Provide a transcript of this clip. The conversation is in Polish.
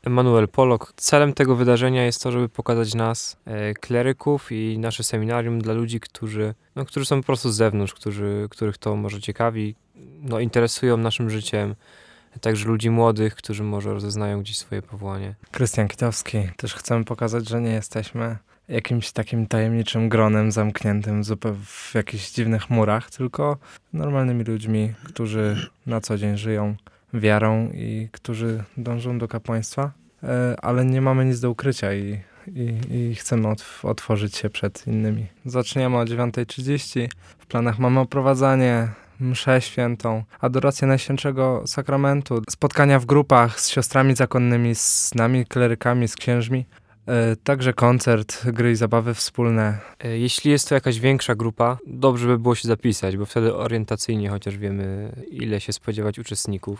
Emanuel Polok. Celem tego wydarzenia jest to, żeby pokazać nas, kleryków i nasze seminarium dla ludzi, którzy są po prostu z zewnątrz, których to może ciekawi, interesują naszym życiem. Także ludzi młodych, którzy może rozeznają gdzieś swoje powołanie. Krystian Kitowski. Też chcemy pokazać, że nie jesteśmy jakimś takim tajemniczym gronem zamkniętym w jakichś dziwnych murach, tylko normalnymi ludźmi, którzy na co dzień żyją wiarą i którzy dążą do kapłaństwa, ale nie mamy nic do ukrycia i chcemy otworzyć się przed innymi. Zaczniemy o 9:30. W planach mamy oprowadzanie, mszę świętą, adorację Najświętszego Sakramentu, spotkania w grupach z siostrami zakonnymi, z nami, klerykami, z księżmi. Także koncert, gry i zabawy wspólne. Jeśli jest to jakaś większa grupa, dobrze by było się zapisać, bo wtedy orientacyjnie chociaż wiemy, ile się spodziewać uczestników.